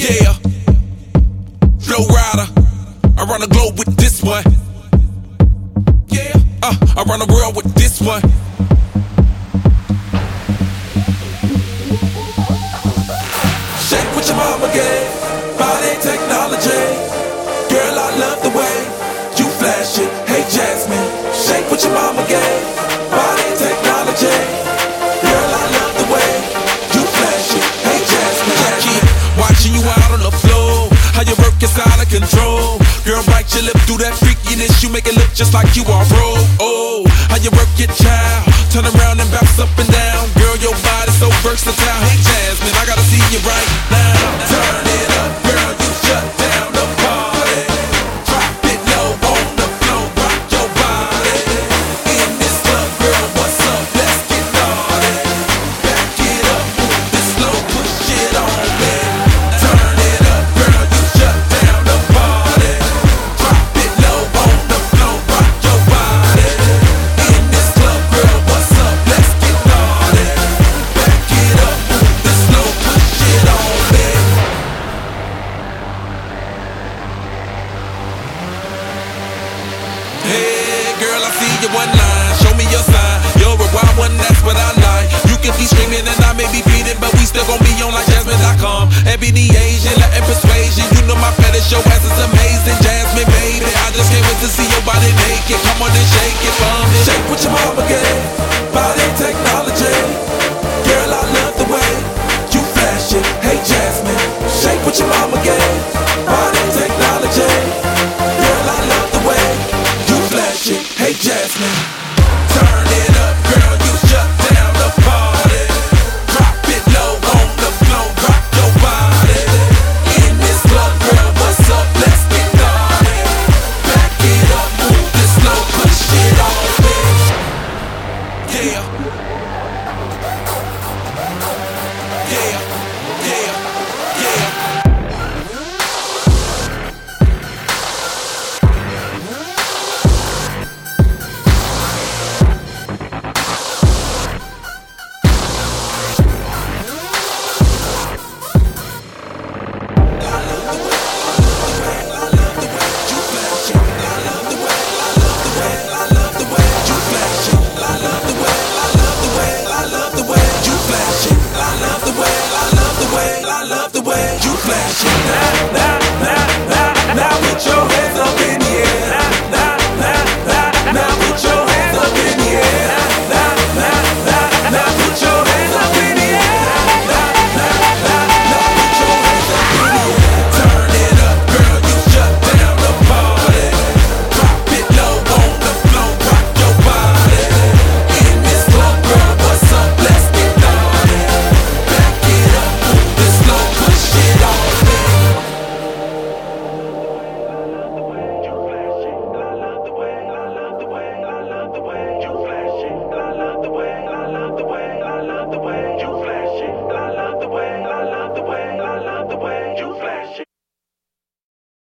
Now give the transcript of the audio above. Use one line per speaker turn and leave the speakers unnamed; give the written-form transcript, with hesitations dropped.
Yeah, Flow Rider. I run the globe with this one. Yeah, I run the world with this one. Shake what your mama gave, body technology. Girl, I love the way you flash it. Hey Jasmine, shake what your mama gave, body technology. Girl, I love the way you flash it. Hey Jasmine, I keep watching you out on the floor. How your work is out of control. Girl, bite your lip, do that freakiness. You make it look just like you are bro. Oh, how you work it, child. Turn around and bounce up and down. Girl, your body's so versatile. Hey Jasmine, I gotta see you right now. Turn it up, girl, you shut down the party. Drop it low on the floor, rock your body. In this club, girl, what's up? Let's get naughty. Back it up, move it slow, push it on me. Turn it up, girl, you shut down the party. Drop it low on the floor, rock your body. In this club, girl, what's up? Let's get naughty. Back it up, move it slow, push it on me. Hey, girl, I see you one line. Show me your sign. You're a wild one, that's what I like. You can be screaming and I may be beating, but we still gon' be on like Jasmine.com. Ebony Asian, Latin persuasion. You know my fetish, your ass is amazing. Jasmine, baby, I just can't wait to see your body naked. Come on and shake it for me. Shake what your mama gave, body technology. Girl, I love the way you flash it. Hey Jasmine, shake what your mama gave.